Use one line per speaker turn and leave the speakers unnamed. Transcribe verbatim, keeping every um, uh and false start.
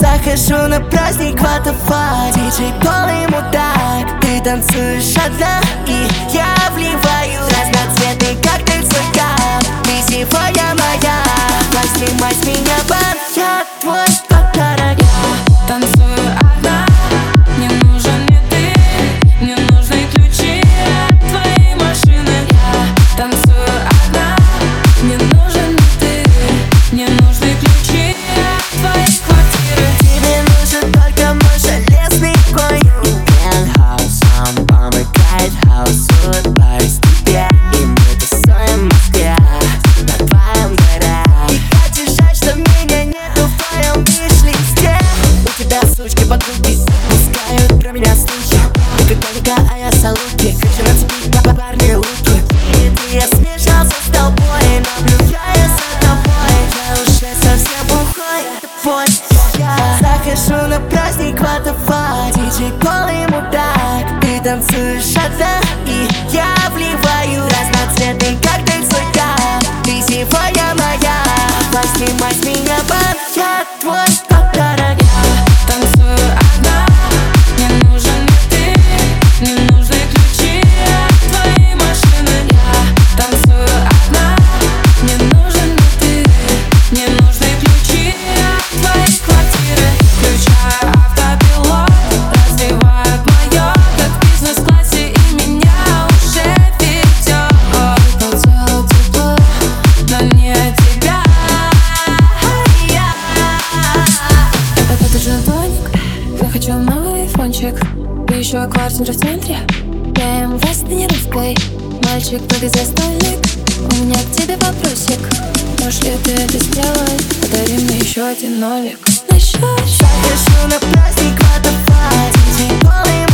Захожу на праздник what the fuck, диджей полный мудак. Ты танцуешь одна, и я вливаю разноцветный коктейль слегка. Ты сегодня моя, возьми с меня бан, я твой подарок.
Я танцую одна, не нужен ни ты, не нужны ключи от твоей машины. Я танцую одна, не нужен ни ты, не нужны ключи от твоей квартиры.
Тебе нужен только мой железный конь. И пентхаус, он помыкает хаус. Улыбаюсь тебе, и мы тусуем в Москве на твоем дворе. И как жаль, что меня нету в твоем виш-листе. У тебя сучки подруги пускают про меня слухи. Никогда-никогда, а я салуки. Хочу нацепить на парни руки. И ты я смешался с тобой, наблюдая за тобой. Я уже совсем бухой, твой я. Захожу на праздник what the fuck, диджей полный мудак. Ты танцуешь одна, и я вливаю разноцветный коктейль слегка. Ты сегодня моя, возьми с меня бан, я твой подарок.
Я танцую одна, не нужен ни ты, не нужны ключи от твоей машины. Я танцую одна, не нужен ни ты, не нужны ключи от твоей квартиры. Включаю автопилот, развивает моё, как в бизнес-классе, и меня уже ведёт. Хотела тепло, но не тебя. Это джин-тоник, я хочу новый айфончик. И еще квартира в центре, бэ эм вэ с тонировкой. Мальчик, прыгай за столик, у меня к тебе вопросик. Можешь ли ты это сделать? Подари мне еще один нолик на счётчик.
Захожу на праздник what the fuck, диджей полный